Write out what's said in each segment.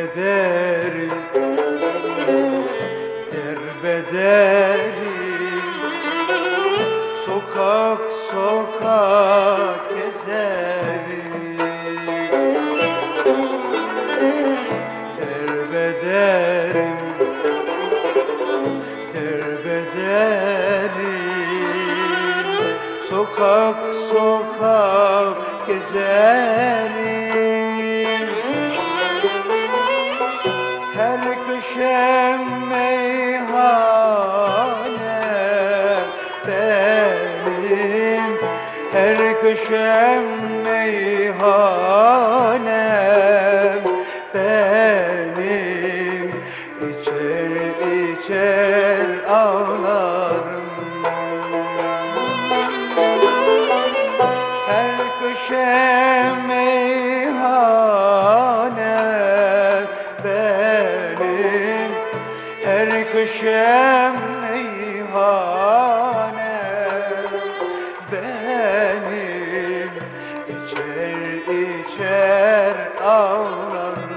Derbederim, derbederim, sokak sokak gezerim. Derbederim, derbederim, sokak sokak gezerim. Her köşem meyhane benim, her köşem meyhane benim. İçer içer ağlarım. Her köşem meyhane benim, her köşem meyhane benim. İçer içer ağlarım.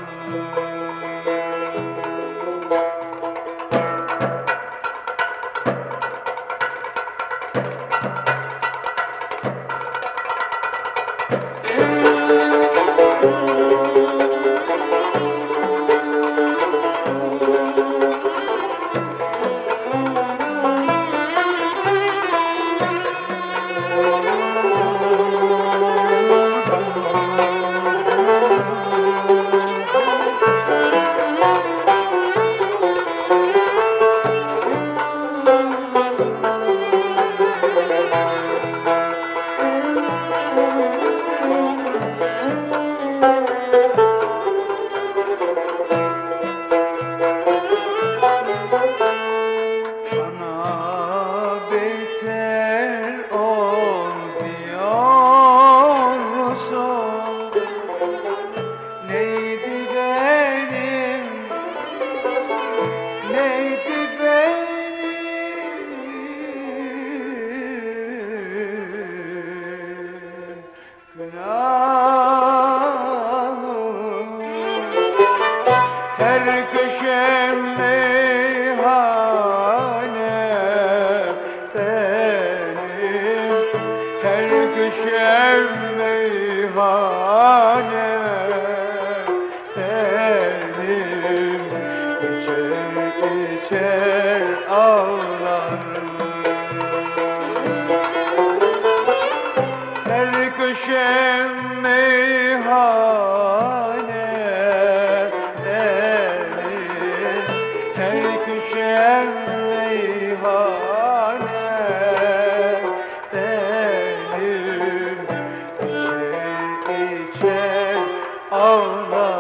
Her köşem meyhane benim, her köşem meyhane benim. İçer içer ağlarım. Her köşem meyhane benim, her köşem meyhane benim. İçer içer ağlarım.